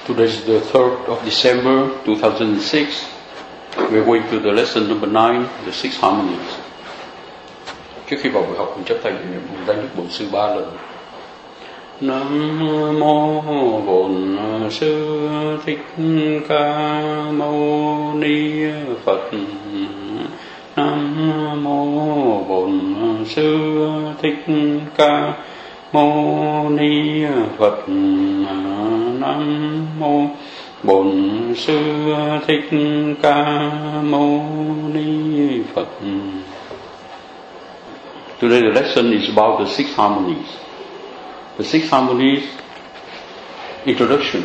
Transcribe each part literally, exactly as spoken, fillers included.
Today is the third of December two thousand six. We're going to the lesson number nine, the six harmonies. Trước khi vào buổi học, mình chấp thành niệm danh Đức Bổn Sư ba lần. Nam mô Bổn Sư Thích Ca Mâu Ni Phật. Nam mô Bổn Sư Thích Ca Mâu Ni Phật. Nam mô Bổn Sư Thích Ca Mâu Ni Phật. Today the lesson is about the six harmonies. The six harmonies introduction.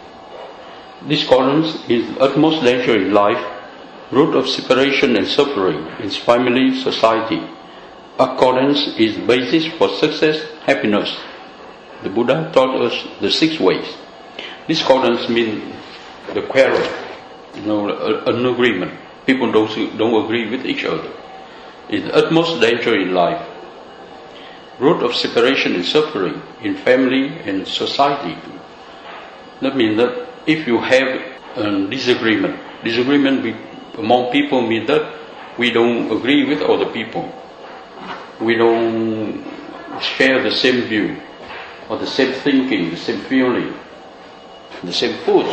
Discordance is the utmost danger in life, root of separation and suffering in family, society. Accordance is the basis for success, happiness. The Buddha taught us the six ways. Discordance means the quarrel, you know, an agreement. People don't, don't agree with each other. It's the utmost danger in life. Root of separation and suffering in family and society. That means that if you have a disagreement, disagreement be, among people means that we don't agree with other people. We don't share the same view, or the same thinking, the same feeling, the same food,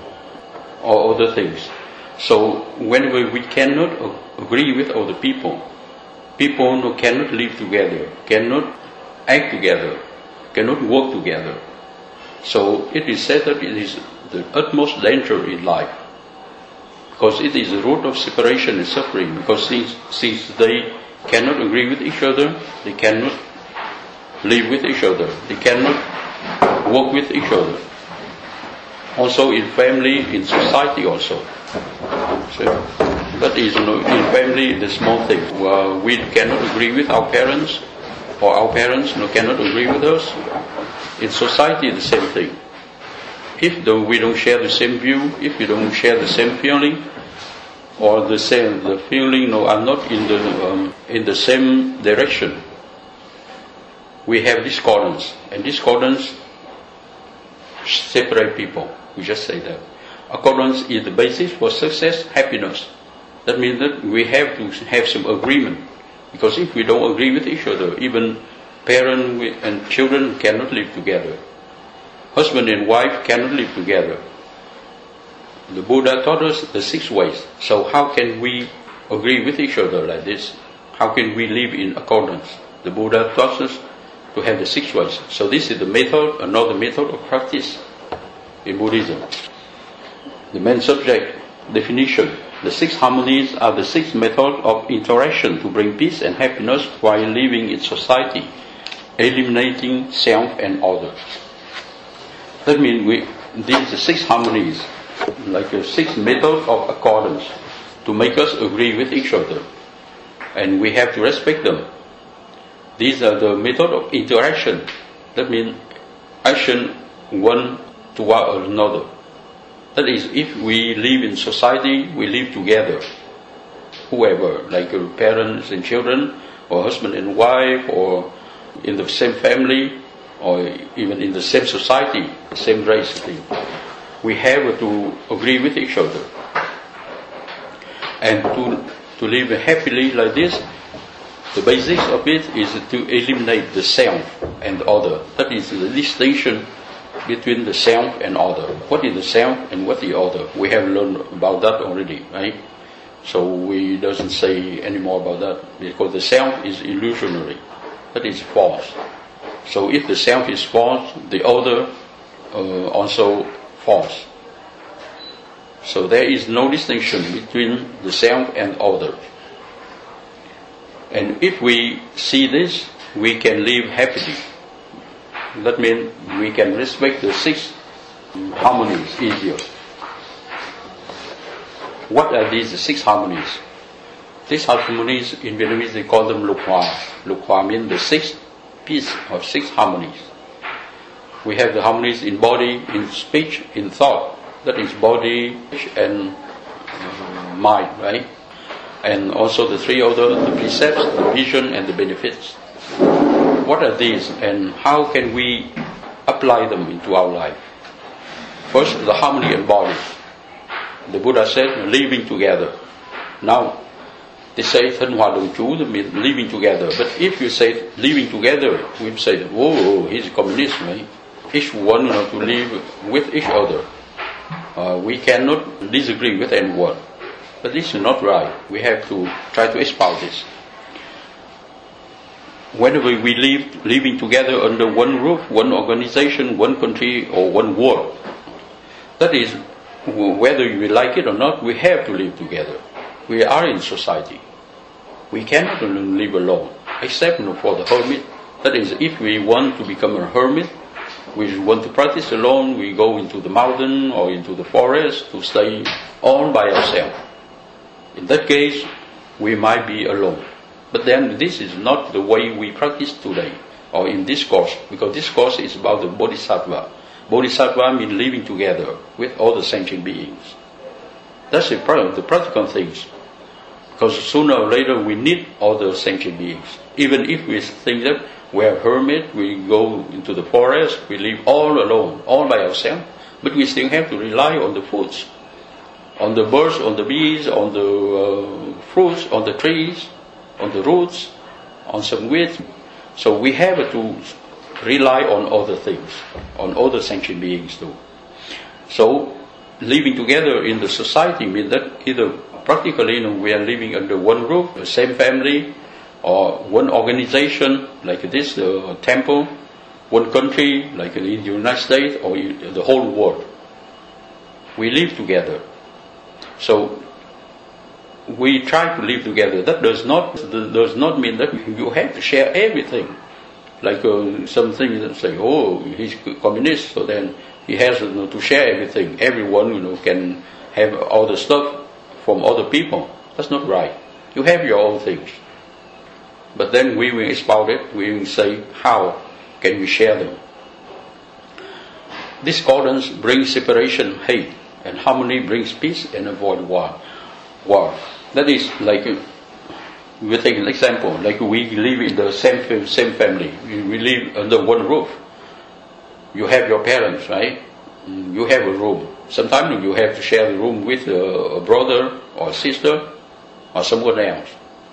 or other things. So whenever we cannot agree with other people, people who cannot live together, cannot act together, cannot work together. So it is said that it is the utmost danger in life, because it is the root of separation and suffering, because since, since they cannot agree with each other, they cannot live with each other, they cannot work with each other. Also in family, in society also. So that is, you know, in family, the small thing. Uh, we cannot agree with our parents, or our parents, you know, cannot agree with us. In society, the same thing. If the, we don't share the same view, if we don't share the same feeling, or the same the feeling, you know, are not in the um, in the same direction, we have discordance, and discordance separate people. We just say that. Accordance is the basis for success, happiness. That means that we have to have some agreement, because if we don't agree with each other, even parents and children cannot live together. Husband and wife cannot live together. The Buddha taught us the six ways. So how can we agree with each other like this? How can we live in accordance? The Buddha taught us to have the six ways. So this is the method, another method of practice in Buddhism. The main subject, definition. The six harmonies are the six methods of interaction to bring peace and happiness while living in society, eliminating self and others. That means we, these are six harmonies, like a six methods of accordance to make us agree with each other. And we have to respect them. These are the method of interaction. That means action one toward another. That is, if we live in society, we live together. Whoever, like your parents and children, or husband and wife, or in the same family, or even in the same society, the same race thing. We have to agree with each other. And to, to live happily like this, the basis of it is to eliminate the self and the other. That is the distinction between the self and other. What is the self and what is the other? We have learned about that already, right? So we doesn't say any more about that, because the self is illusionary. That is false. So if the self is false, the other uh, also false. So there is no distinction between the self and other. And if we see this, we can live happily. That means we can respect the six harmonies easier. What are these six harmonies? These harmonies, in Vietnamese they call them Lục Hòa. Lục Hòa means the six pieces of six harmonies. We have the harmonies in body, in speech, in thought. That is body and uh, mind, right? And also the three other, the precepts, the vision, and the benefits. What are these, and how can we apply them into our life? First, the harmony in body. The Buddha said, living together. Now, they say thân hòa đồng trú means living together. But if you say living together, we say, whoa, he's a communist, right? Each one, you know, to live with each other. Uh, we cannot disagree with anyone. But this is not right. We have to try to espouse this. Whenever we live living together under one roof, one organization, one country, or one world, that is, whether you like it or not, we have to live together. We are in society. We cannot live alone, except you know, for the hermit. That is, if we want to become a hermit, we want to practice alone, we go into the mountain or into the forest to stay all by ourselves. In that case, we might be alone. But then this is not the way we practice today, or in this course, because this course is about the Bodhisattva. Bodhisattva means living together with all the sentient beings. That's the, the practical things. Because sooner or later we need all the sentient beings. Even if we think that we are hermit, we go into the forest, we live all alone, all by ourselves, but we still have to rely on the foods, on the birds, on the bees, on the uh, fruits, on the trees, on the roots, on some weeds. So we have to rely on other things, on other sentient beings too. So living together in the society means that either practically you know, we are living under one roof, the same family, or one organization like this, the temple, one country like in the United States, or the whole world. We live together. So we try to live together. That does not does not mean that you have to share everything. Like uh, something that say, oh, he's communist, so then he has you know, to share everything. Everyone you know can have all the stuff from other people. That's not right. You have your own things. But then we will expound it. We will say, how can we share them? Discordance brings separation, hate, and harmony brings peace and avoid war. War. That is like, uh, we take an example, like we live in the same same family. We, we live under one roof. You have your parents, right? You have a room. Sometimes you have to share the room with a, a brother or a sister or someone else.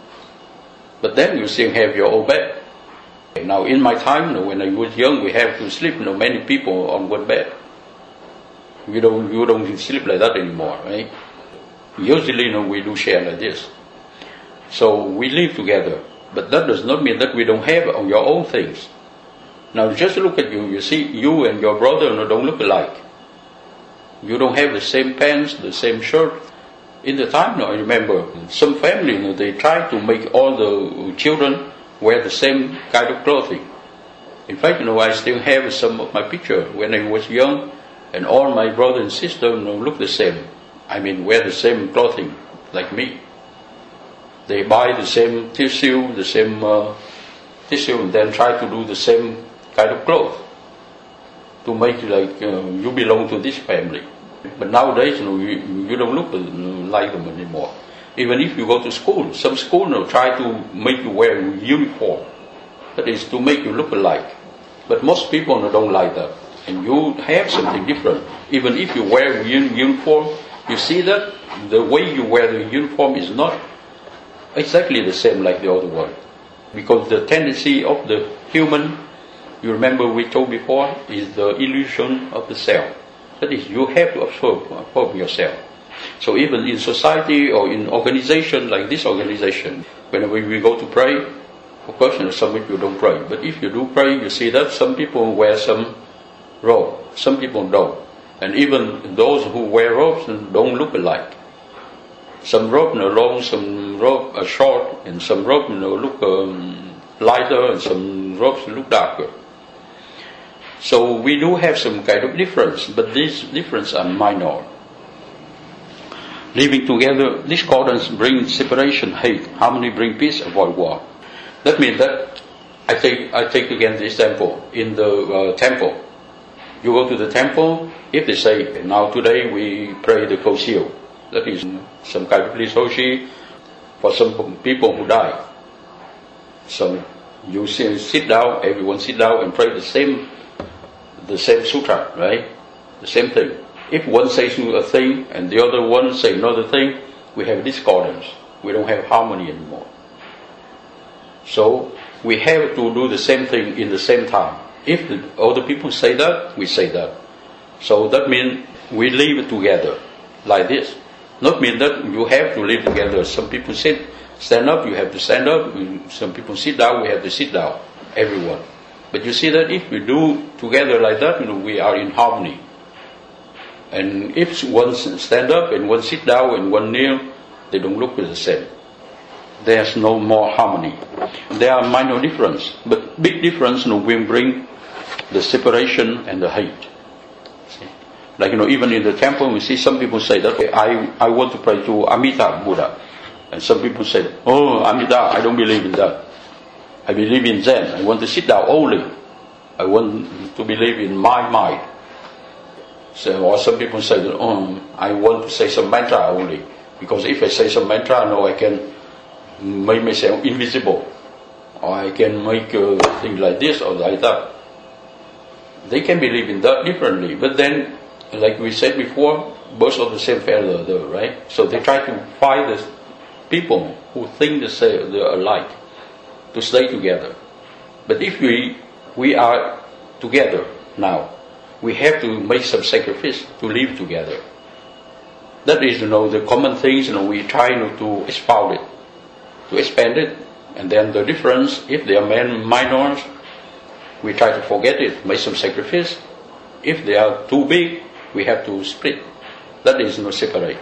But then you still have your own bed. Now in my time, you know, when I was young, we have to sleep, you know, many people on one bed. You don't, you don't sleep like that anymore, right? Usually, you know, we do share like this. So we live together. But that does not mean that we don't have your own things. Now just look at you. You see, you and your brother you know, don't look alike. You don't have the same pants, the same shirt. In the time, now, I remember some family, you know, they try to make all the children wear the same kind of clothing. In fact, you know, I still have some of my pictures when I was young, and all my brother and sister you know, look the same. I mean, wear the same clothing like me. They buy the same tissue, the same uh, tissue, and then try to do the same kind of clothes to make like uh, you belong to this family. But nowadays, you know, you, you don't look like them anymore. Even if you go to school, some school you know, try to make you wear a uniform. That is to make you look alike. But most people you know, don't like that. And you have something different. Even if you wear a uniform, you see that the way you wear the uniform is not exactly the same like the other one. Because the tendency of the human, you remember we told before, is the illusion of the self. That is, you have to absorb, absorb yourself. So even in society or in organization like this organization, whenever we go to pray, of course, you know, some people don't pray. But if you do pray, you see that some people wear some robe, some people don't. And even those who wear robes don't look alike. Some robes are long, some robes are short, and some robes you know, look um, lighter, and some robes look darker. So we do have some kind of difference, but these differences are minor. Living together, discordance brings separation, hate. Harmony brings peace, avoid war. That means that, I take I take again the example, in the uh, temple. You go to the temple, if they say, now today we pray the Koshio, that is some kind of Rishoshi for some people who die. So you sit down, everyone sit down and pray the same the same sutra, right? The same thing. If one says a thing and the other one says another thing, we have discordance. We don't have harmony anymore. So we have to do the same thing in the same time. If the other people say that, we say that. So that means we live together like this. Not mean that you have to live together. Some people sit, stand up, you have to stand up. Some people sit down, we have to sit down. Everyone. But you see that if we do together like that, you know, we are in harmony. And if one stand up and one sit down and one kneel, they don't look the same. There's no more harmony. There are minor difference, but big difference, you know, will bring the separation and the hate. See? Like, you know, even in the temple, we see some people say that, okay, I, I want to pray to Amitabha Buddha. And some people say, oh, Amitabha, I don't believe in that. I believe in Zen. I want to sit down only. I want to believe in my mind. So, or some people say that, oh, I want to say some mantra only. Because if I say some mantra, I know I can make myself invisible. Or I can make uh, things like this or like that. They can believe in that differently. But then, like we said before, birds of the same feather, though, right? So they try to find the people who think the same, they're alike, to stay together. But if we we are together now, we have to make some sacrifice to live together. That is, you know, the common things, you know, we try, you know, to expound it, to expand it, and then the difference, if they are men minors, we try to forget it, make some sacrifice. If they are too big, we have to split. That is, you know, separate.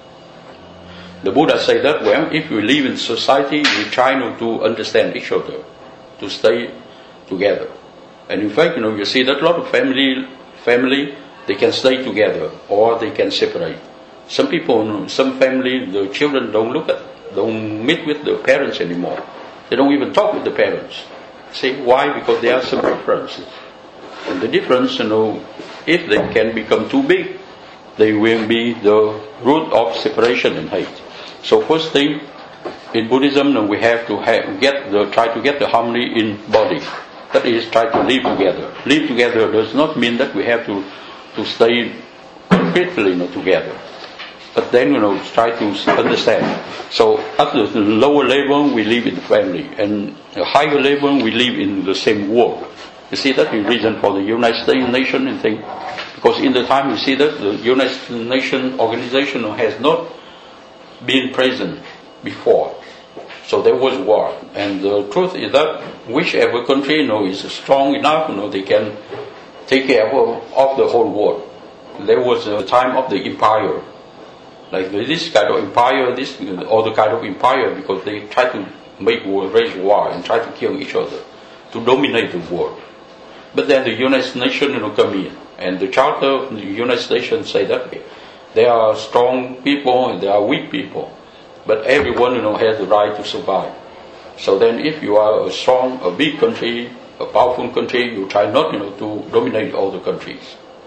The Buddha said that, well, if we live in society, we try not to understand each other, to stay together. And in fact, you know, you see that a lot of family, family, they can stay together or they can separate. Some people, some family, the children don't look at, don't meet with the parents anymore. They don't even talk with the parents. See why? Because there are some differences. And the difference, you know, if they can become too big, they will be the root of separation and hate. So first thing, in Buddhism, we have to have, get the, try to get the harmony in body. That is, try to live together. Live together does not mean that we have to, to stay completely, you know, together. But then, you know, try to understand. So at the lower level, we live in the family. And the higher level, we live in the same world. You see that the reason for the United States nation and thing. Because in the time you see that the United Nations organization has not been present before. So there was war. And the truth is that whichever country, you know, is strong enough, you know, they can take care of, of the whole world. There was a time of the empire. Like this kind of empire, this other kind of empire, because they try to make war, wage war and try to kill each other, to dominate the world. But then the United Nations, you know, come in. And the Charter of the United Nations say that there are strong people and there are weak people. But everyone, you know, has the right to survive. So then if you are a strong, a big country, a powerful country, you try not, you know, to dominate all the countries.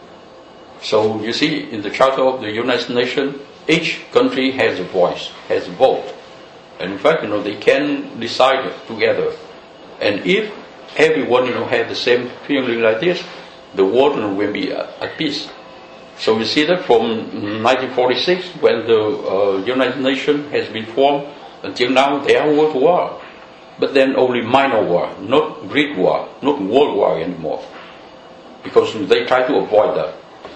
So you see, in the Charter of the United Nations, each country has a voice, has a vote. And in fact, you know, they can decide together. And if everyone, you know, has the same feeling like this, the world, you know, will be at peace. So we see that from nineteen forty-six, when the uh, United Nations has been formed, until now there was war. But then only minor war, not great war, not world war anymore. Because they try to avoid that.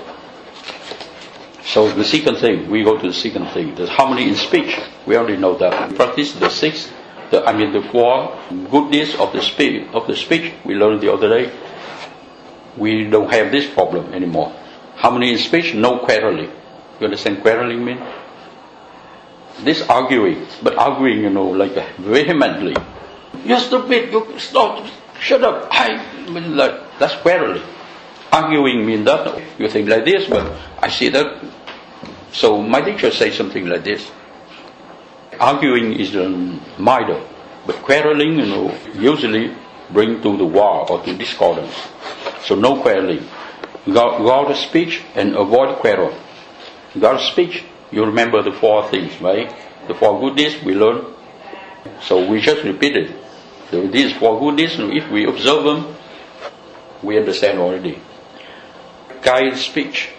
So the second thing, we go to the second thing, the harmony in speech. We already know that. We practice the sixth, the, I mean the four good deeds of the speech, of the speech we learned the other day. We don't have this problem anymore. Harmony in speech, no quarreling. You understand quarreling mean? This arguing, but arguing, you know, like vehemently. You're stupid, you stop, shut up, I mean, like, that's quarreling. Arguing means that you think like this, but I see that. So my teacher says something like this. Arguing is um, milder, but quarreling, you know, usually bring to the war or to discordance. So no quarreling. Guard speech and avoid quarrel. Guard speech, you remember the four things, right? The four good deeds we learn. So we just repeat it. So these four good deeds, if we observe them, we understand already. Guide speech.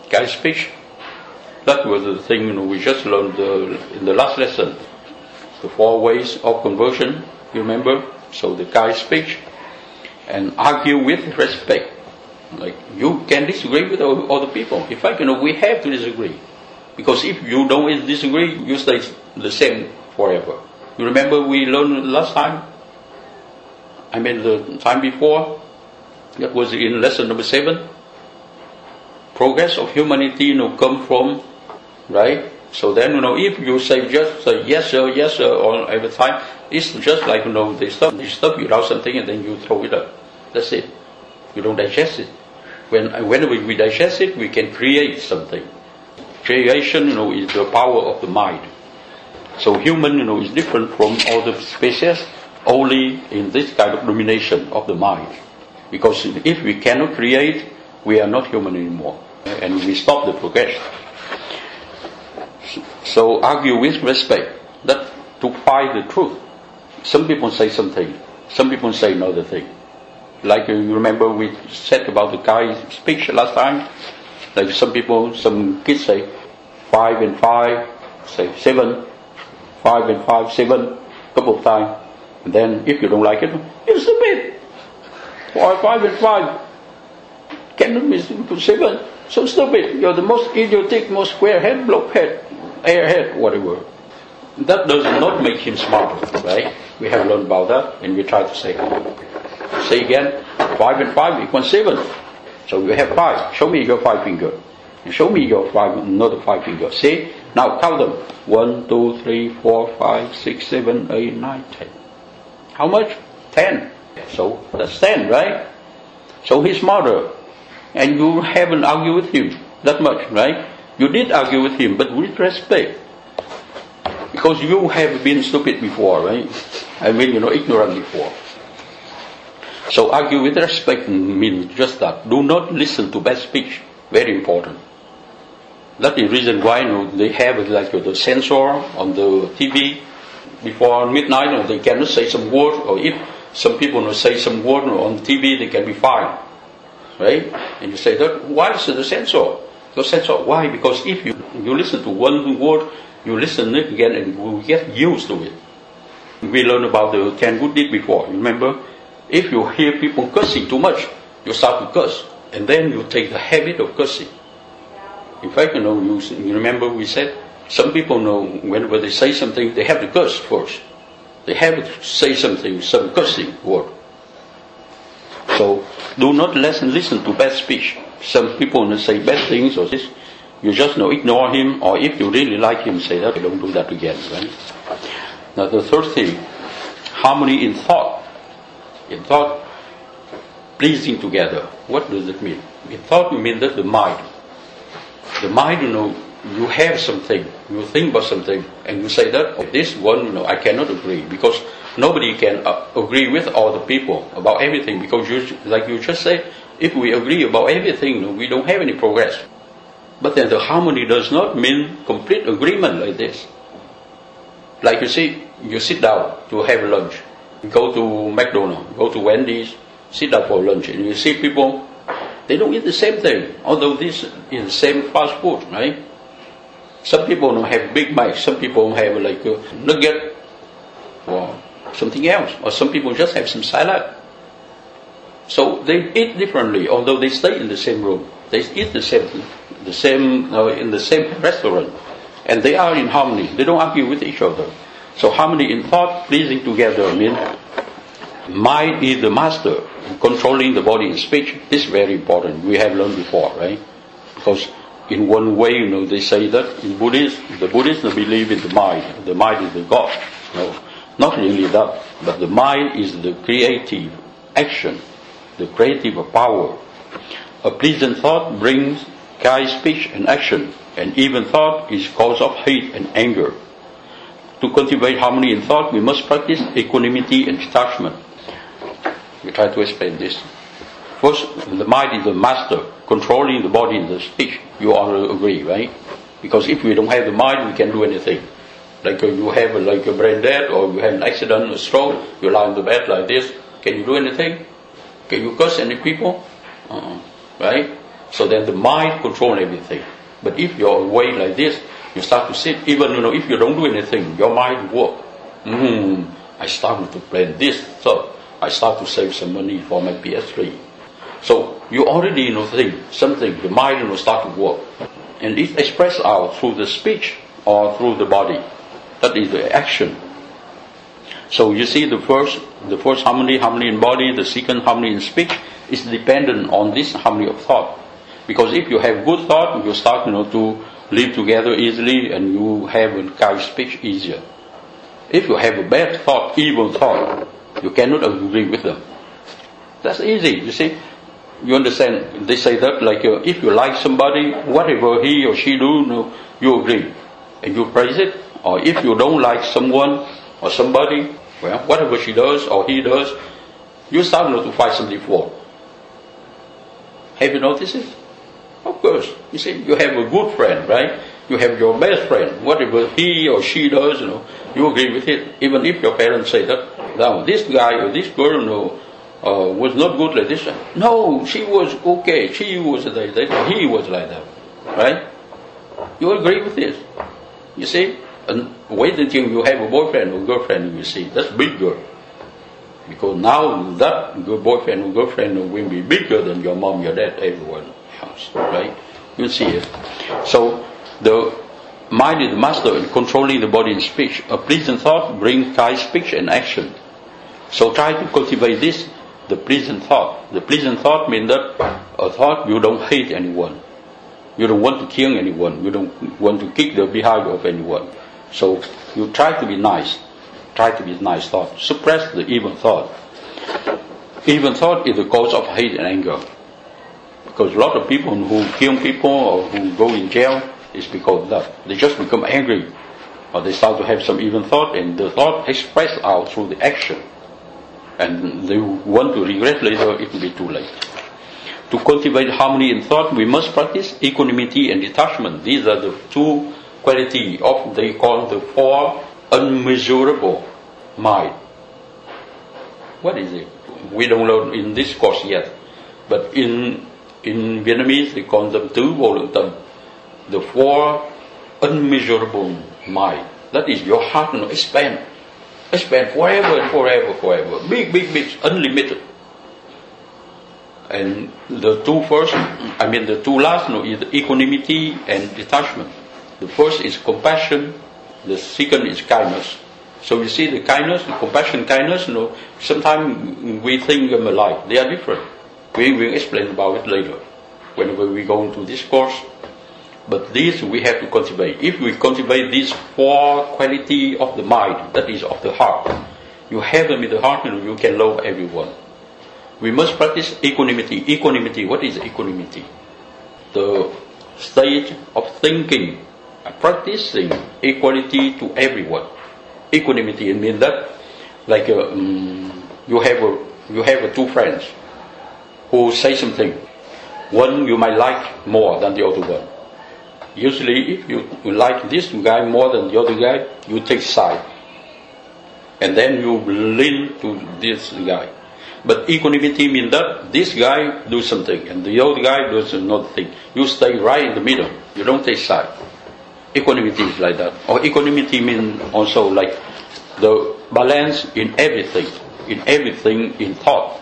Kai's speech. That was the thing, you know, we just learned the, in the last lesson. The four ways of conversion, you remember? So the Kai's speech. And argue with respect. Like, you can disagree with other people. In fact, you know, we have to disagree. Because if you don't disagree, you stay the same forever. You remember we learned last time? I mean the time before? That was in lesson number seven. Progress of humanity, you know, come from, right? So then, you know, if you say just say yes sir, yes sir all every time, it's just like, you know, they stop, they stop you without something and then you throw it up. That's it. You don't digest it. When whenever we digest it, we can create something. Creation, you know, is the power of the mind. So human, you know, is different from all the species only in this kind of domination of the mind. Because if we cannot create, we are not human anymore. And we stop the progression. So argue with respect. That to find the truth. Some people say something. Some people say another thing. Like you remember we said about the Kai's speech last time. Like some people, some kids say five and five, say seven, five and five, seven, couple of times. And then if you don't like it, you submit. Five, five and five. Cannot be seven. So stupid. You're the most idiotic, most square head, blockhead, airhead, whatever. That does not make him smart, right? We have learned about that and we try to say say again, five and five equals seven. So you have five. Show me your five finger. And show me your five, another five finger. See? Now count them. One, two, three, four, five, six, seven, eight, nine, ten. How much? Ten. So that's ten, right? So he's smarter. And you haven't argued with him that much, right? You did argue with him, but with respect. Because you have been stupid before, right? I mean, you know, ignorant before. So argue with respect means just that. Do not listen to bad speech. Very important. That is the reason why, you know, they have like the censor on the T V before midnight. You know, they cannot say some word, or if some people, you know, say some word, you know, on T V, they can be fined, right? And you say that why is the censor? The censor why? Because if you you listen to one word, you listen it again and you get used to it. We learned about the ten good deeds before. Remember? If you hear people cursing too much, you start to curse. And then you take the habit of cursing. In fact, you know, you, you remember we said, some people know whenever they say something, they have to curse first. They have to say something, some cursing word. So, do not listen, listen to bad speech. Some people say bad things or this. You just know, ignore him, or if you really like him, say that. Don't do that again, right? Now the third thing, harmony in thought. In thought, pleasing together. What does it mean? In thought, it means that the mind. The mind, you know, you have something, you think about something, and you say that, oh, this one, you know, I cannot agree, because nobody can uh, agree with all the people about everything, because you, like you just said, if we agree about everything, you know, we don't have any progress. But then the harmony does not mean complete agreement like this. Like you see, you sit down to have lunch. Go to McDonald's, go to Wendy's, sit down for lunch, and you see people, they don't eat the same thing, although this is the same fast food, right? Some people don't have Big Mac, some people have like a nugget, or something else, or some people just have some salad. So they eat differently, although they stay in the same room. They eat the same, the same uh, in the same restaurant, and they are in harmony. They don't argue with each other. So harmony in thought, pleasing together. I mean, mind is the master, controlling the body and speech. This is very important. We have learned before, right? Because in one way, you know, they say that in Buddhism, the Buddhists believe in the mind. The mind is the God. No, not really that, but the mind is the creative action, the creative power. A pleasant thought brings Kai speech and action, and even thought is cause of hate and anger. To cultivate harmony in thought, we must practice equanimity and detachment. We try to explain this. First, the mind is the master, controlling the body and the speech. You all agree, right? Because if we don't have the mind, we can do anything. Like uh, you have uh, like a brain dead, or you have an accident, a stroke, you lie on the bed like this. Can you do anything? Can you curse any people? Uh-uh. Right? So then the mind controls everything. But if you're away like this, you start to sit, even you know, if you don't do anything, your mind works. Mm, I started to plan this, so I start to save some money for my P S three. So you already you know think something, the mind will start to work. And it's expressed out through the speech or through the body. That is the action. So you see the first the first harmony, harmony in body, the second harmony in speech is dependent on this harmony of thought. Because if you have good thought, you start you know to live together easily and you have a kind speech easier. If you have a bad thought, evil thought, you cannot agree with them. That's easy, you see. You understand? They say that like uh, if you like somebody, whatever he or she do, you know, you agree and you praise it. Or if you don't like someone or somebody, well, whatever she does or he does, you start you know, to find something for. Have you noticed it? Of course. You see, you have a good friend, right? You have your best friend. Whatever he or she does, you know, you agree with it. Even if your parents say that, now this guy or this girl, you know, uh, was not good like this. No, she was okay. She was like that. He was like that, right? You agree with this. You see, and wait until you have a boyfriend or girlfriend. You see, that's bigger. Because now that good boyfriend or girlfriend will be bigger than your mom, your dad, everyone else, right? You see it. So the mind is the master in controlling the body and speech. A pleasant thought brings kind speech and action. So try to cultivate this, the pleasant thought. The pleasant thought means that a thought you don't hate anyone. You don't want to kill anyone. You don't want to kick the behind of anyone. So you try to be nice. Try to be nice thought. Suppress the evil thought. Evil thought is the cause of hate and anger. Because a lot of people who kill people or who go in jail is because of that. They just become angry. Or they start to have some evil thought, and the thought expressed out through the action. And they want to regret later, it will be too late. To cultivate harmony in thought, we must practice equanimity and detachment. These are the two qualities of, they call the four unmeasurable mind. What is it? We don't learn in this course yet. But in in Vietnamese, they call them tứ vô lượng tâm. The four unmeasurable mind. That is your heart, you know, expand. Expand forever and forever, forever. Big, big, big, unlimited. And the two first, I mean the two last, you know, is equanimity and detachment. The first is compassion, the second is kindness. So you see the kindness, the compassion, kindness, you know, sometimes we think them alike. They are different. We will explain about it later, whenever we go into this course. But these we have to cultivate. If we cultivate these four qualities of the mind, that is of the heart, you have them in the heart, and you can love everyone. We must practice equanimity. Equanimity, what is equanimity? The state of thinking, practicing equality to everyone. Equanimity means that, like uh, um, you have a, you have a two friends who say something. One you might like more than the other one. Usually, if you like this guy more than the other guy, you take side, and then you lean to this guy. But equanimity means that this guy does something and the other guy does another thing. You stay right in the middle. You don't take side. Equanimity is like that. Or equanimity means also like the balance in everything, in everything in thought.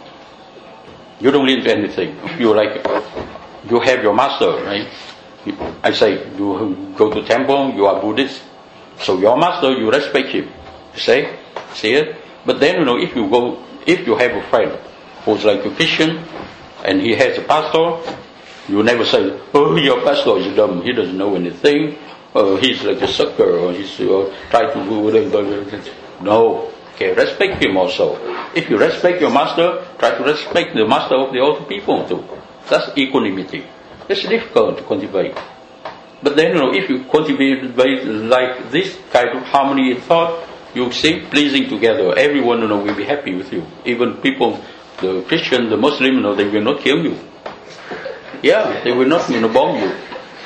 You don't lean to anything. You like, you have your master, right? I say, you go to temple, you are Buddhist. So your master, you respect him. You say, see it? But then, you know, if you go, if you have a friend who's like a Christian and he has a pastor, you never say, oh, your pastor is dumb, he doesn't know anything, uh, he's like a sucker, or he's uh, trying to do whatever. No. Okay, respect him also. If you respect your master, try to respect the master of the other people too. That's equanimity. It's difficult to cultivate. But then, you know, if you cultivate like this kind of harmony in thought, you see, pleasing together, everyone, you know, will be happy with you. Even people, the Christian, the Muslim, you know, they will not kill you. Yeah, they will not, you know, bomb you.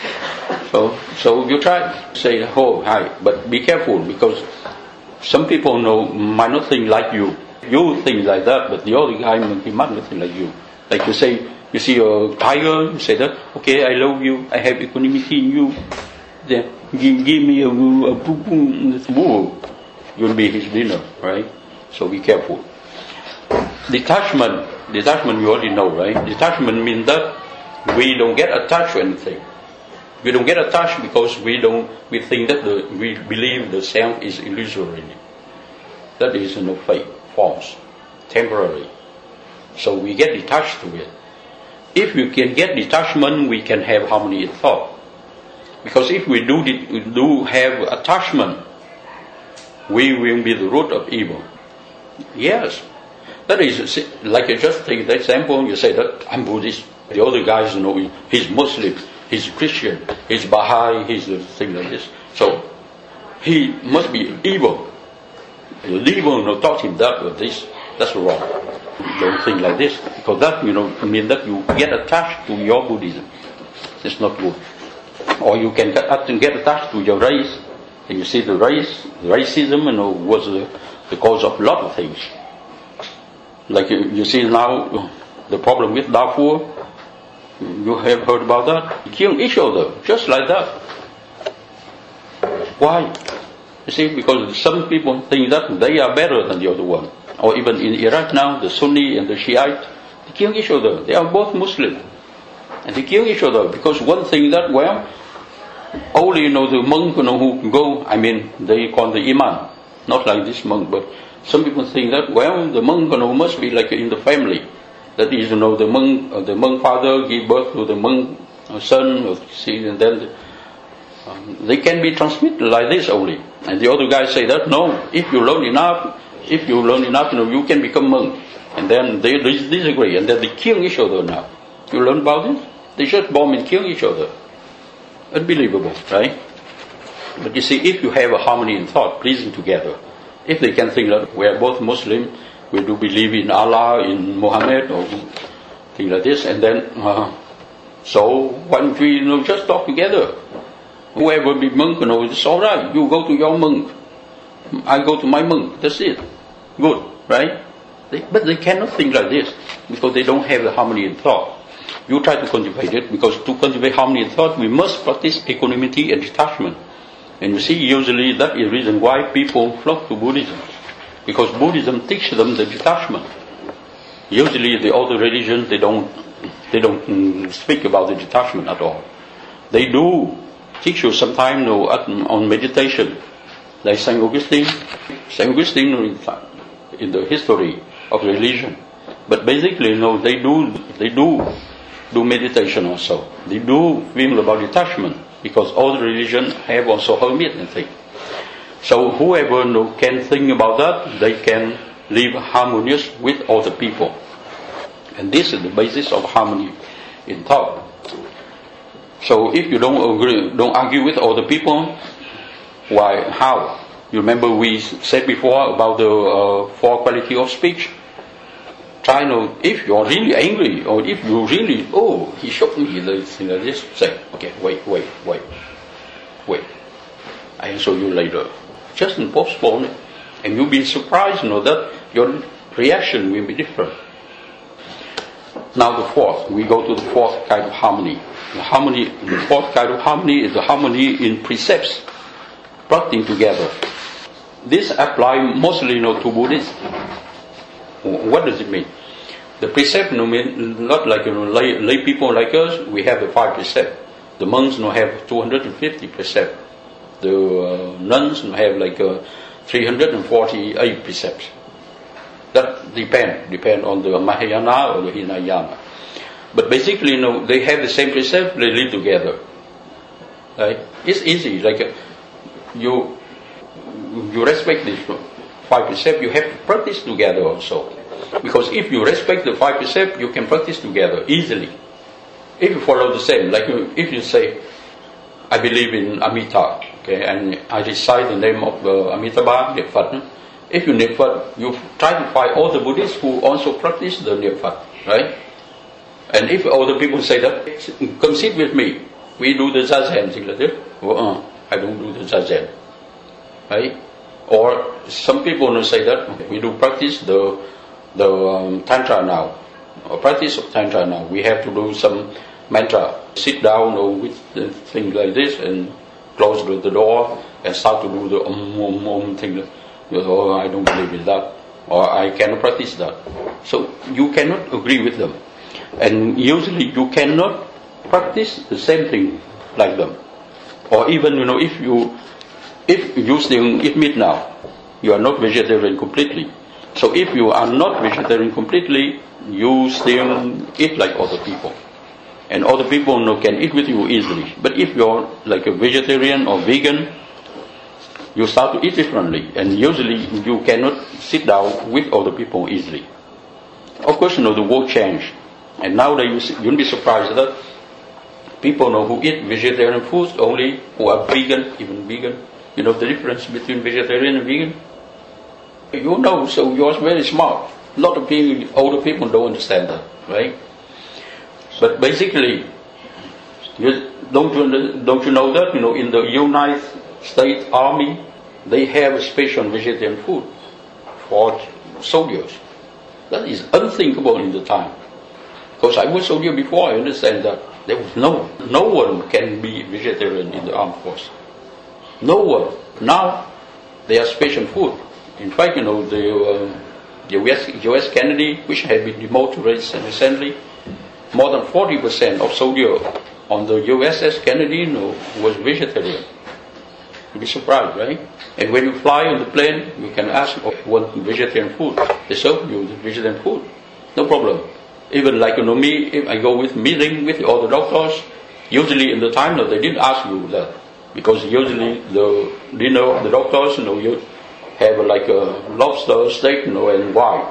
So, so you try to say, oh, hi, but be careful, because some people, you know, might not think like you. You think like that, but the other guy, he might not think like you. Like you say, You see a tiger, you say that, okay, I love you, I have equanimity in you. Then give, give me a, a bull, you'll be his dinner, right? So be careful. Detachment, detachment you already know, right? Detachment means that we don't get attached to anything. We don't get attached because we don't. We think that the, we believe the self is illusory. That is no fake, false, temporary. So we get detached to it. If we can get detachment, we can have harmony in thought. Because if we do we do have attachment, we will be the root of evil. Yes, that is like you just take the example. You say that I'm Buddhist. The other guys know he's Muslim. He's Christian, he's Baha'i, he's a thing like this. So, he must be evil. The evil no, taught him that or this. That's wrong. Don't think like this. Because that, you know, means that you get attached to your Buddhism. It's not good. Or you can get, get attached to your race. And you see the race, racism, you know, was the, the cause of a lot of things. Like you, you see now, the problem with Darfur. You have heard about that? Killing each other, just like that. Why? You see, because some people think that they are better than the other one. Or even in Iraq now, the Sunni and the Shiite, they kill each other. They are both Muslim. And they kill each other because one thing that, well, only, you know, the monk, you know, who can go, I mean, they call the imam. Not like this monk, but some people think that, well, the monk, you know, must be like in the family. That is, you know, the monk, uh, the monk father give birth to the monk uh, son, or see, and then the, um, they can be transmitted like this only. And the other guys say that no, if you learn enough, if you learn enough, you know, you can become monk. And then they disagree, and then they kill each other now. You learn about this? They just bomb and kill each other. Unbelievable, right? But you see, if you have a harmony in thought, pleasing together, if they can think that we are both Muslim. We do believe in Allah, in Muhammad, or things like this, and then, uh, so why don't we, you know, just talk together? Whoever be monk, you know, it's all right. You go to your monk, I go to my monk. That's it. Good, right? They, but they cannot think like this because they don't have the harmony in thought. You try to cultivate it because to cultivate harmony in thought, we must practice equanimity and detachment. And you see, usually that is the reason why people flock to Buddhism. Because Buddhism teaches them the detachment. Usually the other religions, they don't they don't mm, speak about the detachment at all. They do teach you sometimes, you know, on meditation. Like Saint Augustine. Saint Augustine in, in the history of religion. But basically, you know, they do they do do meditation also. They do feel about detachment. Because all religions have also hermit and things. So whoever you know, can think about that, they can live harmonious with other people. And this is the basis of harmony in thought. So if you don't agree, don't argue with other people, why, how? You remember we said before about the uh, four quality of speech? Try to, if you're really angry, or if you really, oh, he shocked me, the thing like this, say, okay, wait, wait, wait, wait. I answer you later. Just postpone it. And you'll be surprised, you know, that your reaction will be different. Now the fourth, we go to the fourth kind of harmony. The harmony, the fourth kind of harmony is the harmony in precepts, practicing together. This applies mostly, you know, to Buddhists. What does it mean? The precept, you know, mean not like, you know, lay, lay people like us. We have the five precepts. The monks, you know, have two hundred fifty precepts. The uh, nuns, you know, have like uh, three hundred forty-eight precepts. That depend depend on the Mahayana or the Hinayana. But basically, you know, they have the same precept. They live together. Right? It's easy. Like uh, you you respect this five precepts. You have to practice together also. Because if you respect the five precepts, you can practice together easily. If you follow the same, like you, if you say, I believe in Amitabha, okay, and I recite the name of uh, Amitabha, Niệm Phật. If you Niệm Phật, you try to find all the Buddhists who also practice the Niệm Phật, right? And if other people say that, come sit with me, we do the Zazen, things like that. Well, uh, I don't do the Zazen, right? Or some people will say that we do practice the the um, Tantra now. or practice of Tantra now, we have to do some mantra. Sit down or with the thing like this and close the, the door and start to do the om om om thing. Oh, I don't believe in that, or I cannot practice that. So you cannot agree with them, and usually you cannot practice the same thing like them. Or even, you know, if you if you still eat meat now, you are not vegetarian completely. So if you are not vegetarian completely, you still eat like other people. And other people, you know, can eat with you easily. But if you're like a vegetarian or vegan, you start to eat differently. And usually you cannot sit down with other people easily. Of course, you know, the world changed. And nowadays you won't be surprised that people, you know, who eat vegetarian foods only, who are vegan, even vegan. You know the difference between vegetarian and vegan? You know, so you're very smart. A lot of people, older people don't understand that, right? But basically, you, don't you don't you know that, you know, in the United States Army, they have a special vegetarian food for soldiers. That is unthinkable in the time. Because I was soldier before, I understand that there was no no one can be vegetarian in the armed force. No one. Now they are special food. In fact, you know, the uh, the U S, U S Kennedy, which had been demoted recently, more than forty percent of soldiers on the U S S Kennedy, you know, was vegetarian. You'd be surprised, right? And when you fly on the plane, you can ask if you want vegetarian food. They serve you the vegetarian food. No problem. Even like, you know, me, if I go with meeting with all the doctors, usually in the time, no, they didn't ask you that. Because usually the dinner of the doctors, you know, you have like a lobster steak, you know, and wine.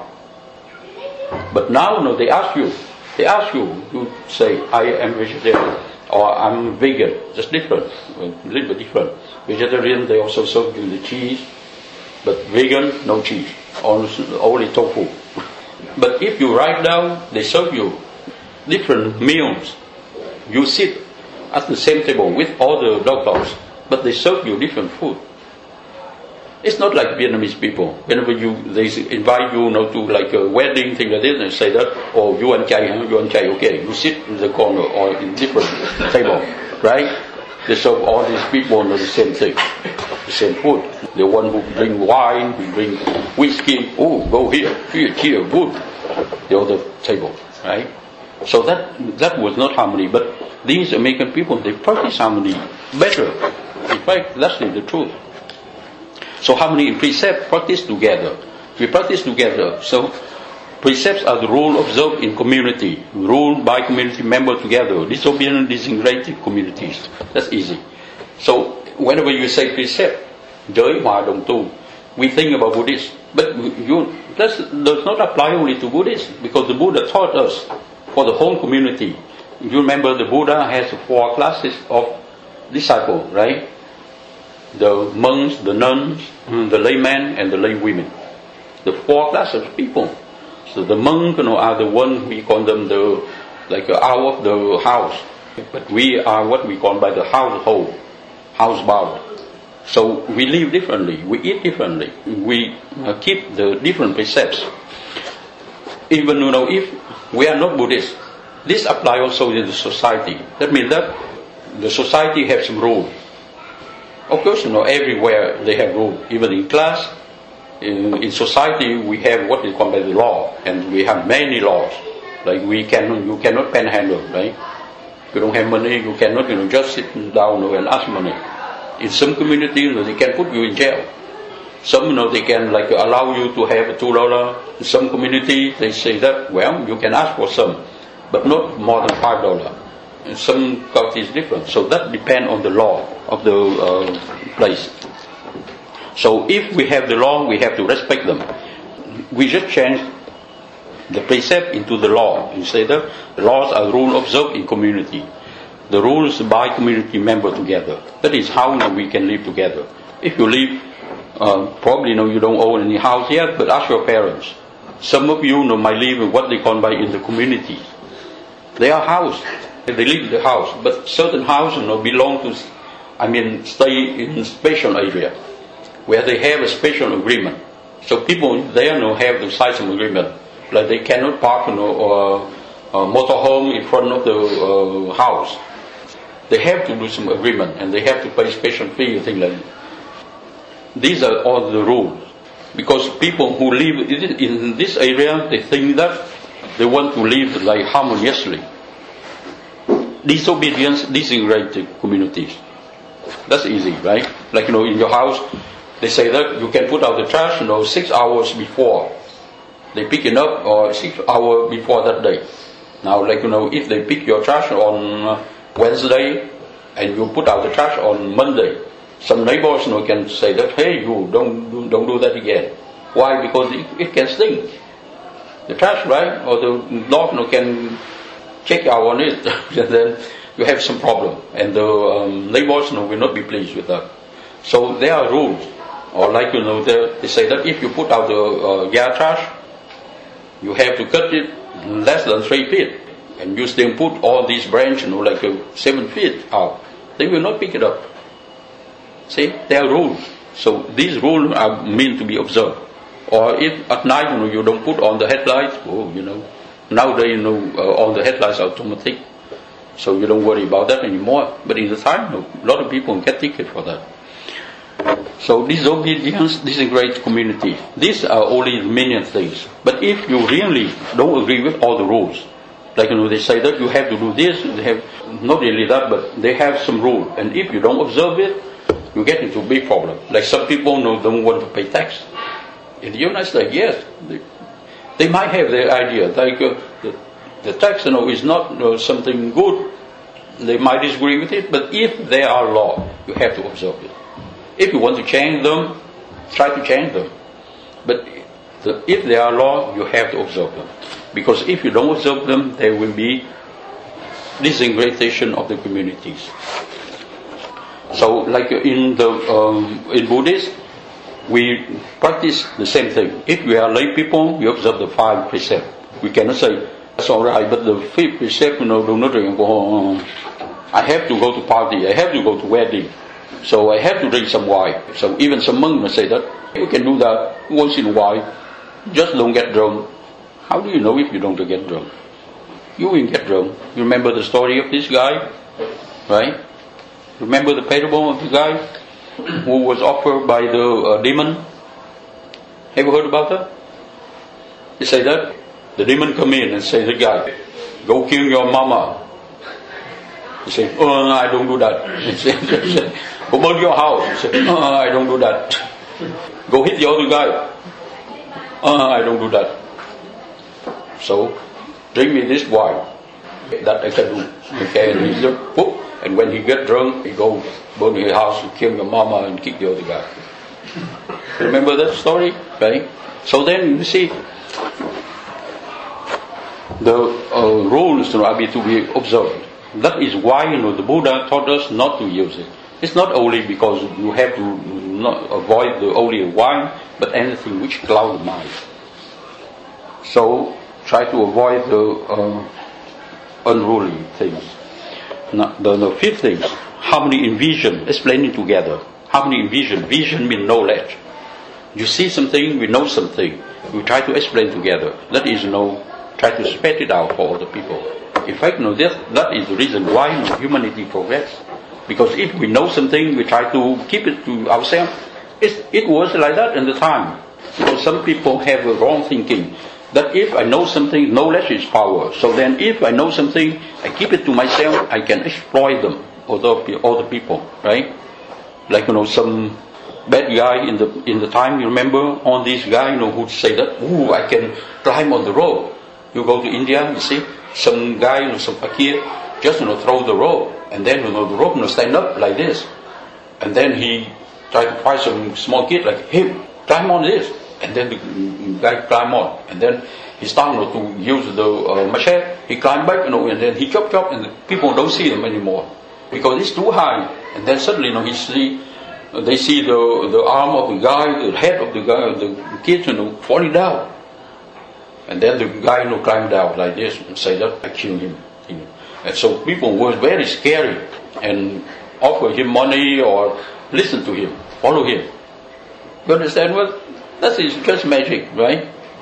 But now, you know, they ask you, they ask you, you say, I am vegetarian, or I'm vegan. Just different, a little bit different. Vegetarian, they also serve you the cheese, but vegan, no cheese, only tofu. But if you write down, they serve you different meals. You sit at the same table with all the doctors, but they serve you different food. It's not like Vietnamese people. Whenever you they invite you, you know, to like a wedding thing like this, and say that, oh, you want chai, huh? You want chai, okay. You sit in the corner or in different table, right? They serve all these people, you know, the same thing, the same food. The one who drink wine, who drink whiskey, oh, go here, here, here, good. The other table, right? So that that was not harmony, but these American people, they practice harmony better. In fact, that's the truth. So harmony and precept practice together. We practice together. So precepts are the rule observed in community, ruled by community members together. Disobedient, disintegrated communities. That's easy. So whenever you say precept, giới hòa đồng tu, we think about Buddhists. But you, that does not apply only to Buddhists, because the Buddha taught us for the whole community. You remember the Buddha has four classes of disciples, right? The monks, the nuns, the laymen, and the laywomen. The four classes of people. So the monks, you know, are the one we call them the like out of the house, but we are what we call by the household, housebound. So we live differently, we eat differently, we uh, keep the different precepts. Even, you know, if we are not Buddhist, this applies also to the society. That means that the society has some rules. Of course, you know, everywhere they have rules. Even in class, in, in society, we have what we call by the law, and we have many laws. Like we can, you cannot panhandle, right? You don't have money, you cannot, you know, just sit down and ask money. In some communities, you know, they can put you in jail. Some, you know, they can like allow you to have a two dollar. In some communities, they say that, well, you can ask for some, but not more than five dollar. In some countries, different. So that depends on the law of the uh, place. So if we have the law, we have to respect them. We just change the precept into the law. You say that the laws are rule observed in community. The rules by community member together. That is how now we can live together. If you live, uh, probably, you know, you don't own any house yet, but ask your parents. Some of you, you know, might live in what they call by in the community. They are house. They live in the house, but certain houses, you know, belong to, I mean, stay in special area where they have a special agreement. So people there, you know, have the size of agreement. Like they cannot park, you know, or a motorhome in front of the uh, house. They have to do some agreement, and they have to pay special fee and things like that. These are all the rules. Because people who live in this area, they think that they want to live like harmoniously. Disobedience disintegrates the communities. That's easy, right? Like, you know, in your house, they say that you can put out the trash, you know, six hours before. They pick it up, or six hours before that day. Now, like, you know, if they pick your trash on Wednesday, and you put out the trash on Monday, some neighbors, you know, can say that, hey, you don't do, don't do that again. Why? Because it, it can stink. The trash, right? Or the dog, you know, can check out on it, and then you have some problem, and the um, neighbors, you know, will not be pleased with that. So there are rules. Or like, you know, they say that if you put out the uh, yard trash, you have to cut it less than three feet, and you still put all these branches, you know, like uh, seven feet out. They will not pick it up. See, there are rules. So these rules are meant to be observed. Or if at night, you know, you don't put on the headlights, oh, you know, nowadays, you know, uh, all the headlights are automatic, so you don't worry about that anymore. But in the time, you know, a lot of people get ticket for that. So disobedience disintegrates community. These are only many things. But if you really don't agree with all the rules, like, you know, they say that you have to do this, they have not really that, but they have some rule. And if you don't observe it, you get into a big problem. Like some people, you know, don't want to pay tax. In the United States, yes, they, they might have their idea. Like uh, the, the tax, you know, is not, you know, something good. They might disagree with it, but if they are law, you have to observe it. If you want to change them, try to change them. But the, if they are law, you have to observe them. Because if you don't observe them, there will be disintegration of the communities. So, like in the um, in Buddhist, we practice the same thing. If we are lay people, we observe the five precepts. We cannot say, that's all right, but the fifth precept, you know, do not drink alcohol. I have to go to party, I have to go to wedding, so I have to drink some wine. So even some monks may say that, you can do that once in a while, just don't get drunk. How do you know if you don't get drunk? You will get drunk. You remember the story of this guy, right? Remember the parable of the guy who was offered by the uh, demon? Have you heard about that? He said that the demon come in and say to the guy, go kill your mama. He said, oh, I don't do that. He said, go burn your house. He said, oh, I don't do that. Go hit the other guy. Oh, I don't do that. So, drink me this wine. That I can do. Okay, and he just, whoop, and when he get drunk, he go burn his house and kill your mama and kick the other guy. Remember that story? Right? So then, you see, the uh, rules, you know, are to be observed. That is why, you know, the Buddha taught us not to use it. It's not only because you have to not avoid the only wine, but anything which cloud the mind. So try to avoid the uh, unruly things. Now, the, the fifth thing, harmony in vision, explaining together. Harmony in vision. Vision means knowledge. You see something, we know something. We try to explain together. That is, you know, try to spread it out for other people. In fact, you know, that, that is the reason why, you know, humanity progresses. Because if we know something, we try to keep it to ourselves. It's, it was like that in the time. Because some people have a wrong thinking. That if I know something, knowledge is power. So then if I know something, I keep it to myself, I can exploit them, other, other people, right? Like, you know, some bad guy in the in the time, you remember, on this guy, you know, who say that, ooh, I can climb on the rope. You go to India, you see, some guy, you know, some fakir, just, you know, throw the rope, and then, you know, the rope, you know, stand up like this. And then he tried to find some small kid like him, climb on this. And then the guy climb on, and then he started, you know, to use the uh, machete. He climbed back, you know, and then he chop chop, and the people don't see him anymore because it's too high. And then suddenly, you know, he see, they see the the arm of the guy, the head of the guy, the kid, you know, falling down. And then the guy, you know, climbed down like this and said that I killed him. You know. And so people were very scary and offer him money or listen to him, follow him. You understand what? That is just magic, right?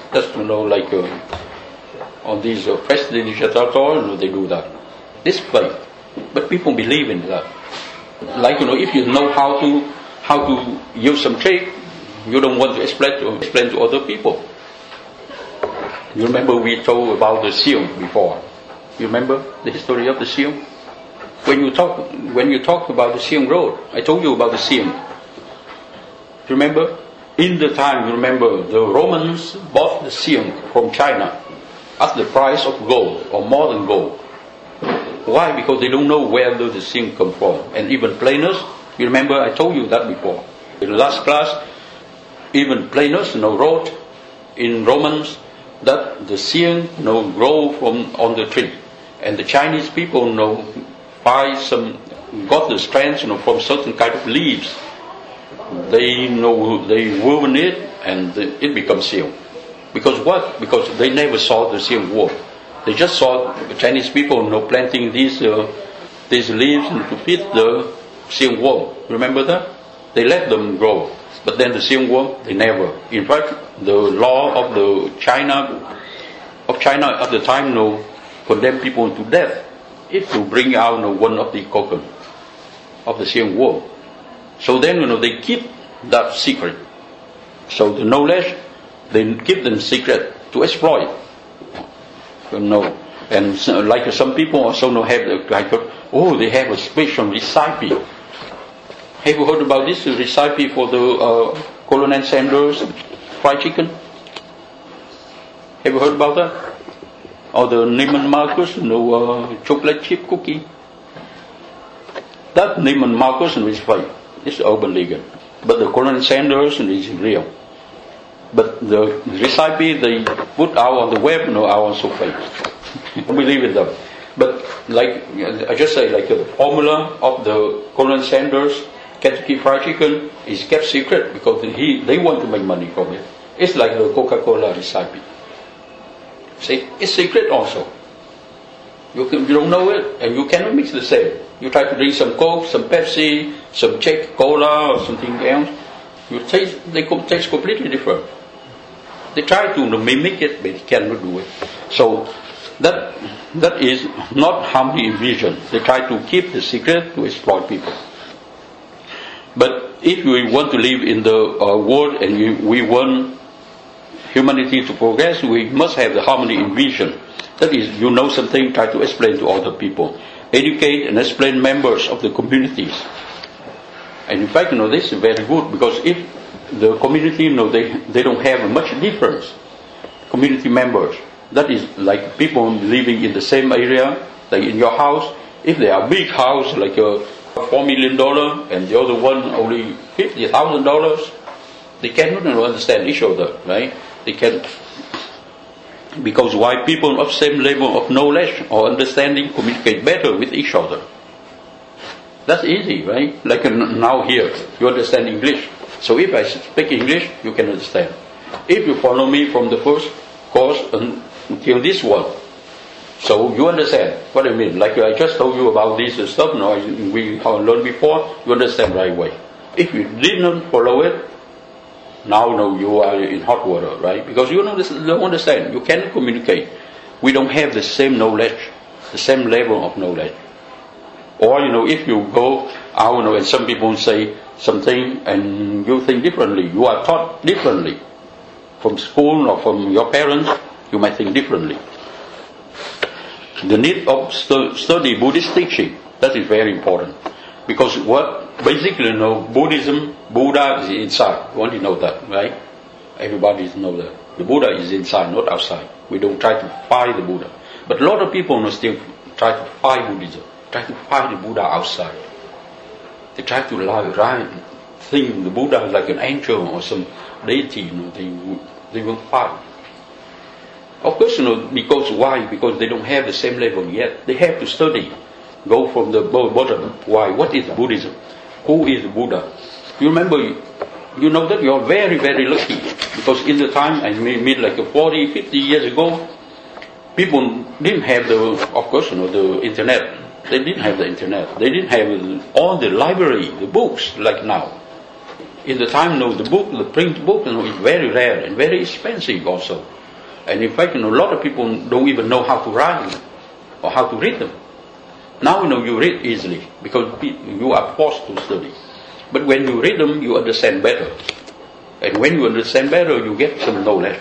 Just you know, like uh, on these uh, prestidigitator, you know, they do that. This faith, but people believe in that. Like you know, if you know how to how to use some trick, you don't want to explain to explain to other people. You remember we told about the Siung before. You remember the history of the Siung? When you talk when you talk about the Siung Road, I told you about the Siung. Remember? In the time, you remember, the Romans bought the Siung from China at the price of gold, or more than gold. Why? Because they don't know where the Siung come from. And even Plotinus, you remember I told you that before. In the last class, even Plotinus, you know, wrote in Romans that the Siung, you know, grow from on the tree. And the Chinese people, you know, buy some, got the strength, you know, from certain kind of leaves. They know they woven it and it becomes Siung. Because what? Because they never saw the Siung wool. They just saw the Chinese people, you know, planting these uh, these leaves to fit the Siung wool. Remember that? They let them grow, but then the Siung wool they never. In fact, the law of the China of China at the time, you know, condemned people to death if you bring out, you know, one of the cocoon of the Siung wool. So then, you know, they keep that secret. So the knowledge, they keep them secret to exploit. You know, and so, like some people also know have the, like oh they have a special recipe. Have you heard about this recipe for the uh, Colonel Sanders fried chicken? Have you heard about that? Or the Neiman Marcus, you know, uh, chocolate chip cookie? That Neiman Marcus is fake. It's urban legend. But the Colonel Sanders is real. But the recipe they put out on the web, you know, are also fake. I believe in them. But like I just say, like the formula of the Colonel Sanders Kentucky Fried Chicken is kept secret because he they want to make money from it. It's like the Coca-Cola recipe. See, it's secret also. You can, you don't know it, and you cannot mix the same. You try to drink some Coke, some Pepsi, some Czech Cola, or something else. You taste, they taste completely different. They try to mimic it, but they cannot do it. So that that is not how they envision. They try to keep the secret to exploit people. But if we want to live in the uh, world and we, we want humanity to progress, we must have the harmony in vision. That is, you know something, try to explain to other people. Educate and explain members of the communities. And in fact, you know, this is very good because if the community, you know, they, they don't have much difference, community members, that is like people living in the same area, like in your house, if they are big house, like a four million dollars and the other one only fifty thousand dollars, they cannot, you know, understand each other, right? They can. Because why people of same level of knowledge or understanding communicate better with each other. That's easy, right? Like now here, you understand English. So if I speak English, you can understand. If you follow me from the first course until this one, so you understand what I mean. Like I just told you about this stuff, now we have learned before, you understand right away. If you did not follow it, now no, you are in hot water, right? Because you don't understand. You cannot communicate. We don't have the same knowledge, the same level of knowledge. Or, you know, if you go out, you know, and some people say something and you think differently, you are taught differently. From school or from your parents, you might think differently. The need of stu- study Buddhist teaching, that is very important. Because what, basically, you know, Buddhism, Buddha is inside. You want to know that, right? Everybody knows that. The Buddha is inside, not outside. We don't try to find the Buddha. But a lot of people, you know, still try to find Buddhism, try to find the Buddha outside. They try to lie, right, think the Buddha is like an angel or some deity, you know, they, they will find. Of course, you know, because why? Because they don't have the same level yet. They have to study. Go from the bottom. Why? What is Buddhism? Who is Buddha? You remember, you know that you are very, very lucky. Because in the time, I mean like forty, fifty years ago, people didn't have the, of course, you know, the internet. They didn't have the internet. They didn't have all the library, the books, like now. In the time, you know, the book, the print book, you know, is very rare and very expensive also. And in fact, you know, a lot of people don't even know how to write or how to read them. Now, you know, you read easily because you are forced to study. But when you read them, you understand better. And when you understand better, you get some knowledge.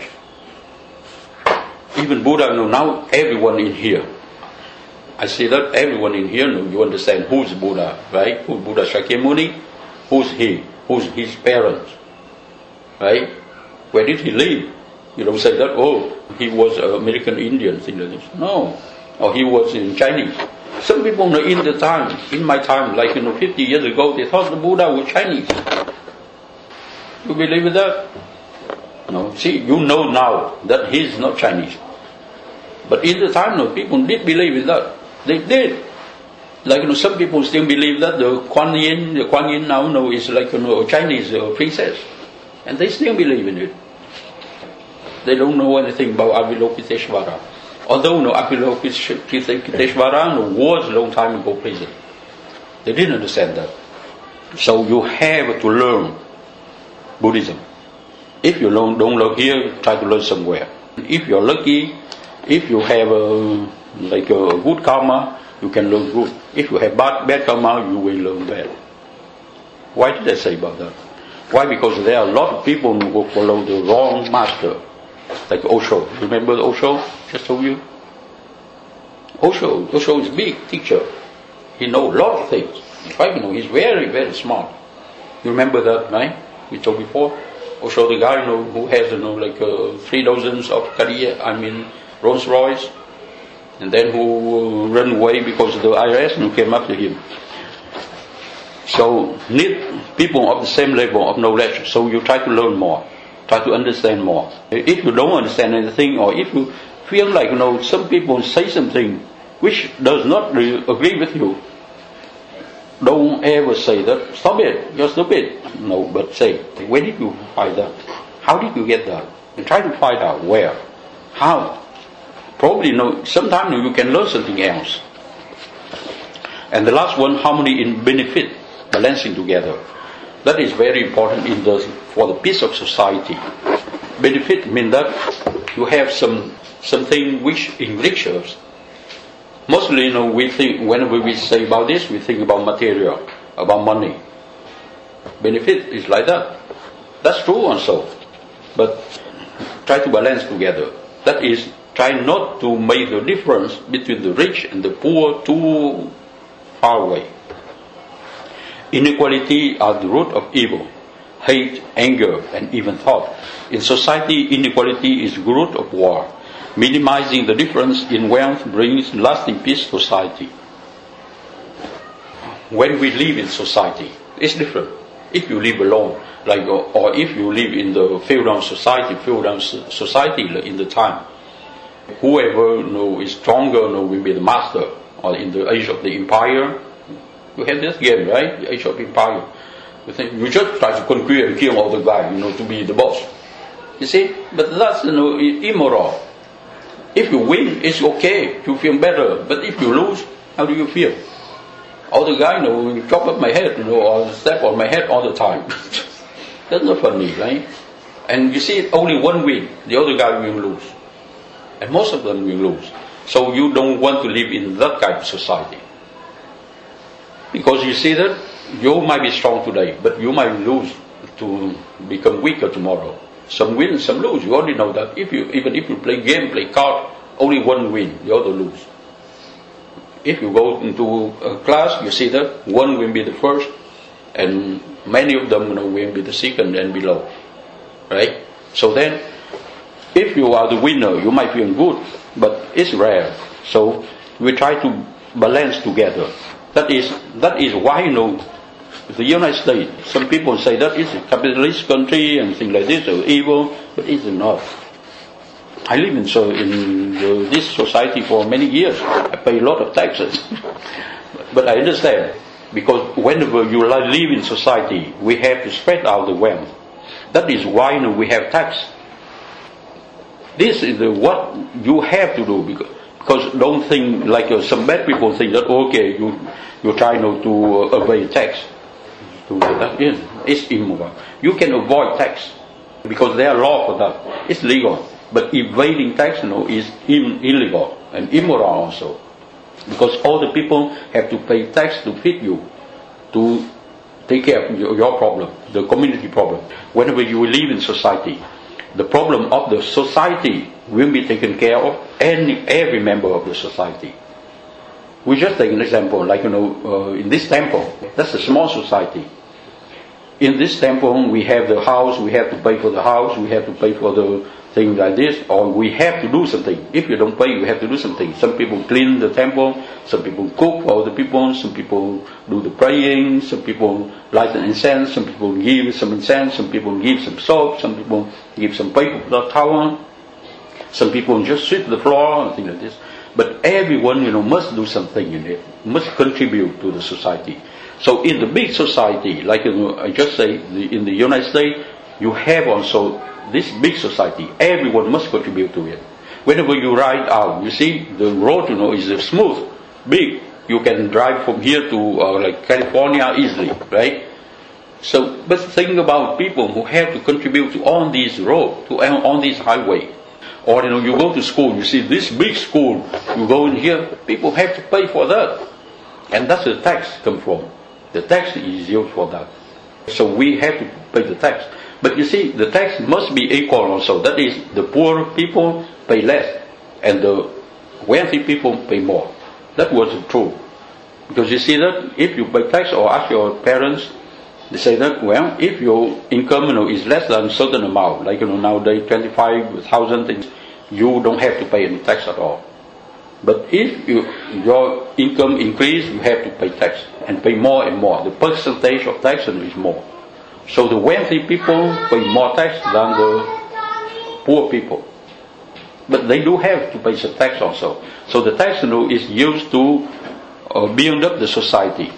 Even Buddha, you know, now everyone in here, I say that everyone in here, you know, you understand who's Buddha, right? Who's Buddha Shakyamuni? Who's he? Who's his parents? Right? Where did he live? You don't say that, oh, he was an American Indian, thing like this. No. Or he was in Chinese. Some people, you know, in the time, in my time, like, you know, fifty years ago, they thought the Buddha was Chinese. You believe in that? No. See, you know now that he is not Chinese. But in the time, no, people did believe in that. They did. Like, you know, some people still believe that the Kuan Yin, the Kuan Yin now, you know, is like, you know, a Chinese uh, princess. And they still believe in it. They don't know anything about Avalokiteshvara. Although, you know, Avalokiteshvara, you know, was a long time ago prison. They didn't understand that. So you have to learn Buddhism. If you learn, don't learn here, try to learn somewhere. If you're lucky, if you have a, like a good karma, you can learn good. If you have bad, bad karma, you will learn bad. Why did I say about that? Why? Because there are a lot of people who follow the wrong master. Like Osho. Remember Osho? Just told you? Osho. Osho is a big teacher. He knows a lot of things. In fact, you know, he's very, very smart. You remember that, right? We told before. Osho, the guy, you know, who has, you know, like uh, three dozens of career, I mean, Rolls Royce, and then who uh, ran away because of the I R S and who came after him. So, need people of the same level of knowledge, so you try to learn more, try to understand more. If you don't understand anything, or if you feel like, you know, some people say something which does not really agree with you, don't ever say that, stop it, you're stupid. No, but say, where did you find that? How did you get that? And try to find out where, how. Probably, you know, sometimes you can learn something else. And the last one, harmony in benefit, balancing together. That is very important in the for the peace of society. Benefit means that you have some something which enriches. Mostly, you know, we think whenever we say about this, we think about material, about money. Benefit is like that. That's true also. But try to balance together. That is, try not to make the difference between the rich and the poor too far away. Inequality are the root of evil, hate, anger, and even thought. In society, inequality is the root of war. Minimizing the difference in wealth brings lasting peace to society. When we live in society, it's different. If you live alone, like, or if you live in the feudal society, feudal society in the time, whoever, you know, is stronger, you know, will be the master. Or in the age of the empire, you have this game, right? The age of empire. You think you just try to conquer and kill all the guys, you know, to be the boss. You see, but that's, you know, immoral. If you win, it's okay, you feel better. But if you lose, how do you feel? All the guys, you know, chop up my head, you know, or step on my head all the time. That's not funny, right? And you see, only one win, the other guy will lose. And most of them will lose. So you don't want to live in that kind of society. Because you see that you might be strong today, but you might lose to become weaker tomorrow. Some win, some lose. You already know that. If you even if you play game, play card, only one win, the other lose. If you go into a class, you see that one will be the first, and many of them, you know, will be the second and below. Right? So then, if you are the winner, you might feel good, but it's rare. So we try to balance together. That is that is why, you know, the United States, some people say that it's a capitalist country and things like this, or evil, but it's not. I live in so in the, this society for many years. I pay a lot of taxes, but I understand, because whenever you live in society, we have to spread out the wealth. That is why, you know, we have tax. This is the, what you have to do, because, because don't think like uh, some bad people think that okay, you you try not to uh, evade tax. to let that in. It's immoral. You can avoid tax because there are law for that. It's legal. But evading tax, you know, is in, illegal and immoral also. Because all the people have to pay tax to feed you, to take care of your, your problem, the community problem. Whenever you live in society, the problem of the society will be taken care of, any every member of the society. We just take an example, like, you know, uh, in this temple, that's a small society. In this temple, we have the house, we have to pay for the house, we have to pay for the things like this, or we have to do something. If you don't pay, you have to do something. Some people clean the temple, some people cook for other people, some people do the praying, some people light an incense, some people give some incense, some people give some soap, some people give some paper towel, some people just sweep the floor and things like this. But everyone, you know, must do something in it, must contribute to the society. So in the big society, like, you know, I just say, the, in the United States, you have also this big society. Everyone must contribute to it. Whenever you ride out, you see, the road, you know, is smooth, big. You can drive from here to uh, like California easily, right? So, but think about people who have to contribute to on these roads, to on this highway. Or, you know, you go to school, you see this big school, you go in here, people have to pay for that. And that's where the tax come from. The tax is used for that. So we have to pay the tax. But you see, the tax must be equal also. That is, the poor people pay less and the wealthy people pay more. That was true. Because you see that if you pay tax or ask your parents, they say that, well, if your income, you know, is less than a certain amount, like, you know, nowadays twenty-five thousand, you don't have to pay any tax at all. But if you, your income increase, you have to pay tax and pay more and more. The percentage of tax is more. So the wealthy people pay more tax than the poor people. But they do have to pay some tax also. So the tax, you know, is used to uh, build up the society,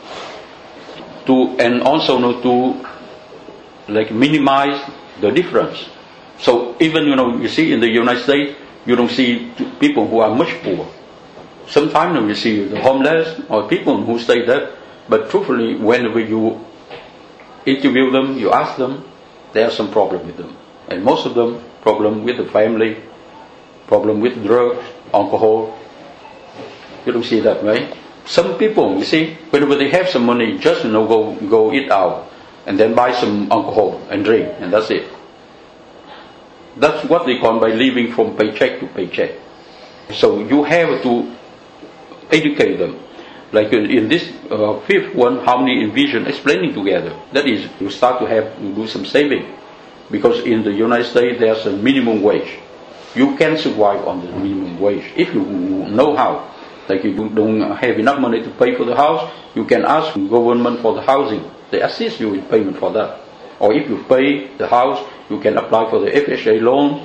to and also, you know, to like minimize the difference. So even, you know, you see in the United States, you don't see people who are much poor. Sometimes you see the homeless or people who stay there, but truthfully, whenever you interview them, you ask them, there are some problem with them. And most of them, problem with the family, problem with drugs, alcohol. You don't see that, right? Some people, you see, whenever they have some money, just, you know, go, go eat out and then buy some alcohol and drink, and that's it. That's what they call by living from paycheck to paycheck. So you have to educate them. Like in, in this uh, fifth one, harmony and vision, explaining together. That is, you start to have to do some saving. Because in the United States, there's a minimum wage. You can survive on the minimum wage if you know how. Like if you don't have enough money to pay for the house, you can ask the government for the housing. They assist you in payment for that. Or if you pay the house, you can apply for the F H A loan.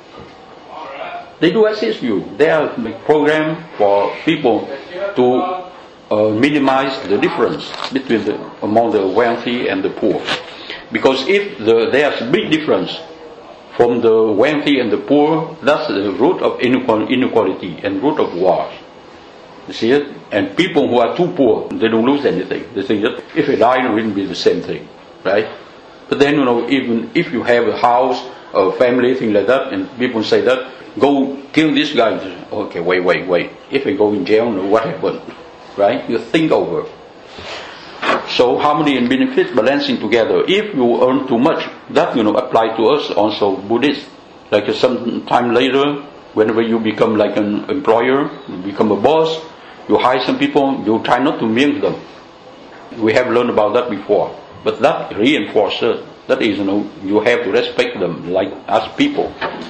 They do assist you. They are a program for people to uh, minimize the difference between the among the wealthy and the poor. Because if the, there's a big difference from the wealthy and the poor, that's the root of inequality and root of wars. You see it? And people who are too poor, they don't lose anything. They think that if they die, it will be the same thing, right? But then, you know, even if you have a house, a family, thing like that, and people say that, go kill this guy. Okay, wait, wait, wait. If I go in jail, you know, what happened? Right? You think over. So harmony and benefits balancing together. If you earn too much, that, you know, apply to us also Buddhists. Like some time later, whenever you become like an employer, you become a boss, you hire some people, you try not to milk them. We have learned about that before. But that reinforces, that is, you know, you have to respect them like as people.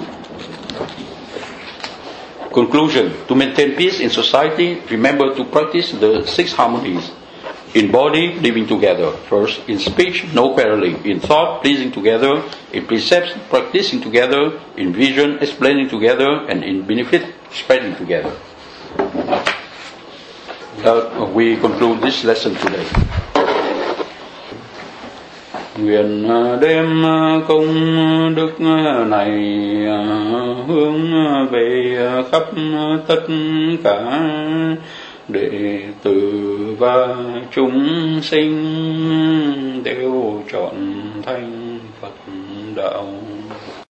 Conclusion. To maintain peace in society, remember to practice the six harmonies. In body, living together. First, in speech, no quarreling. In thought, pleasing together. In precepts, practicing together. In vision, explaining together. And in benefit, spreading together. That we conclude this lesson today. Nguyện đem công đức này hướng về khắp tất cả đệ tử và chúng sinh đều trọn thành Phật đạo.